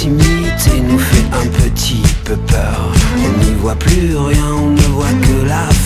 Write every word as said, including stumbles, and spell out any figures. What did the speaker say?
proximité nous fait un petit peu peur. On n'y voit plus rien, on ne voit que la